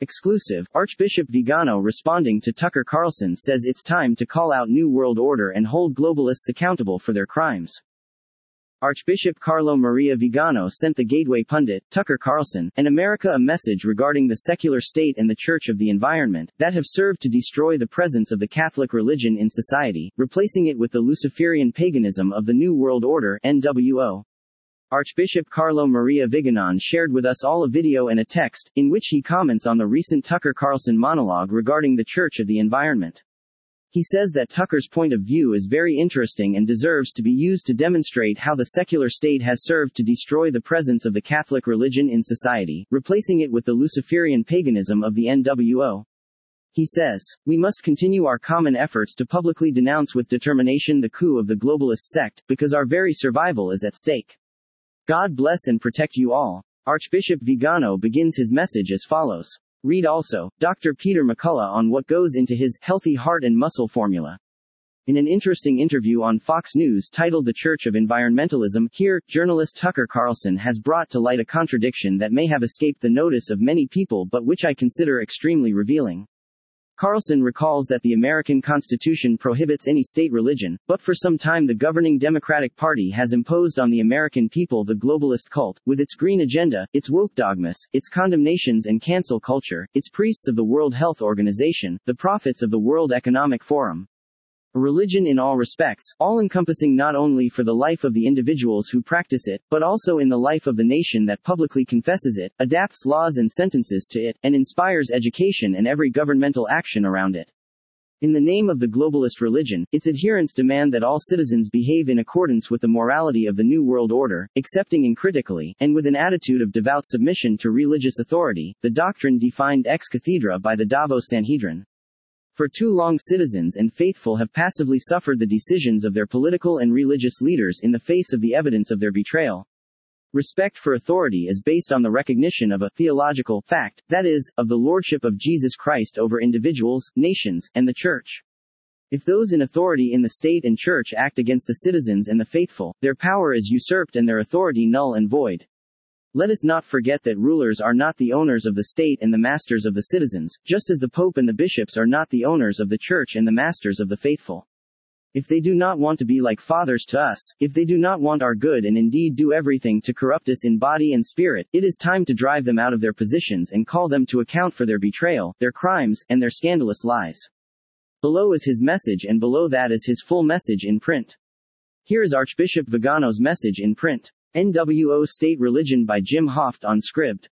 Exclusive, Archbishop Vigano responding to Tucker Carlson says it's time to call out New World Order and hold globalists accountable for their crimes. Archbishop Carlo Maria Vigano sent the Gateway pundit, Tucker Carlson, and America a message regarding the secular state and the Church of the Environment, that have served to destroy the presence of the Catholic religion in society, replacing it with the Luciferian paganism of the New World Order, NWO. Archbishop Carlo Maria Vigano shared with us all a video and a text, in which he comments on the recent Tucker Carlson monologue regarding the Church of the Environment. He says that Tucker's point of view is very interesting and deserves to be used to demonstrate how the secular state has served to destroy the presence of the Catholic religion in society, replacing it with the Luciferian paganism of the NWO. He says, "We must continue our common efforts to publicly denounce with determination the coup of the globalist sect, because our very survival is at stake. God bless and protect you all." Archbishop Vigano begins his message as follows. Read also, Dr. Peter McCullough on what goes into his healthy heart and muscle formula. In an interesting interview on Fox News titled The Church of Environmentalism, here, journalist Tucker Carlson has brought to light a contradiction that may have escaped the notice of many people but which I consider extremely revealing. Carlson recalls that the American Constitution prohibits any state religion, but for some time the governing Democratic Party has imposed on the American people the globalist cult, with its green agenda, its woke dogmas, its condemnations and cancel culture, its priests of the World Health Organization, the prophets of the World Economic Forum. A religion in all respects, all-encompassing not only for the life of the individuals who practice it, but also in the life of the nation that publicly confesses it, adapts laws and sentences to it, and inspires education and every governmental action around it. In the name of the globalist religion, its adherents demand that all citizens behave in accordance with the morality of the New World Order, accepting uncritically, and with an attitude of devout submission to religious authority, the doctrine defined ex cathedra by the Davos Sanhedrin. For too long citizens and faithful have passively suffered the decisions of their political and religious leaders in the face of the evidence of their betrayal. Respect for authority is based on the recognition of a theological fact, that is, of the lordship of Jesus Christ over individuals, nations, and the Church. If those in authority in the state and Church act against the citizens and the faithful, their power is usurped and their authority null and void. Let us not forget that rulers are not the owners of the state and the masters of the citizens, just as the Pope and the bishops are not the owners of the Church and the masters of the faithful. If they do not want to be like fathers to us, if they do not want our good and indeed do everything to corrupt us in body and spirit, it is time to drive them out of their positions and call them to account for their betrayal, their crimes, and their scandalous lies. Below is his message and below that is his full message in print. Here is Archbishop Vigano's message in print. NWO State Religion by Jim Hoft on Scribd.